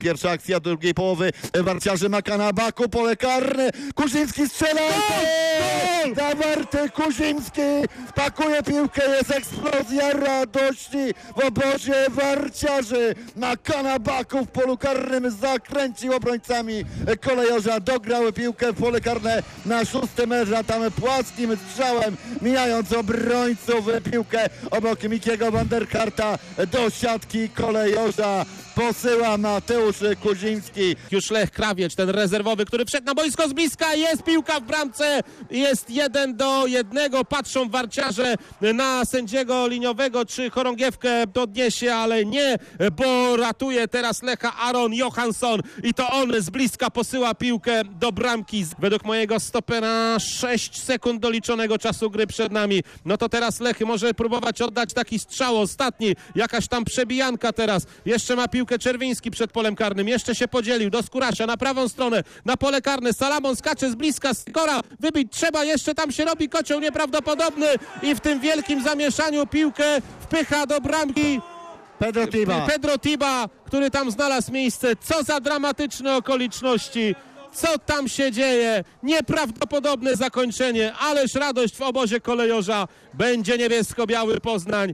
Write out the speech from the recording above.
Pierwsza akcja drugiej połowy. Warciarze Makanabaku, pole karne. Kuziński strzela. Zawarty Kuziński pakuje piłkę, jest eksplozja radości w obozie Warciarzy. Makanabaku w polu karnym zakręcił obrońcami kolejorza, dograł piłkę w pole karne na 6 metrze, a tam płaskim strzałem, mijając obrońców, piłkę obok Mikiego Vanderkarta do siatki kolejorza posyła Mateusz Kuziński. Już Lech Krawiecz, ten rezerwowy, który wszedł na boisko z bliska, jest piłka w bramce, jest 1-1, patrzą Warciarze na sędziego liniowego, czy chorągiewkę odniesie, ale nie, bo ratuje teraz Lecha Aron Johansson i to on z bliska posyła piłkę do bramki. Według mojego stopera 6 sekund doliczonego czasu gry przed nami. No to teraz Lech może próbować oddać taki strzał ostatni, jakaś tam przebijanka teraz. Jeszcze ma piłkę Czerwiński przed polem karnym, jeszcze się podzielił do Skórasia na prawą stronę, na pole karne. Salamon skacze z bliska, Skora wybić trzeba, jeszcze tam się robi kocioł nieprawdopodobny i w tym wielkim zamieszaniu piłkę wpycha do bramki Pedro Tiba, który tam znalazł miejsce. Co za dramatyczne okoliczności. Co tam się dzieje? Nieprawdopodobne zakończenie, ależ radość w obozie kolejorza. Będzie niebiesko-biały Poznań.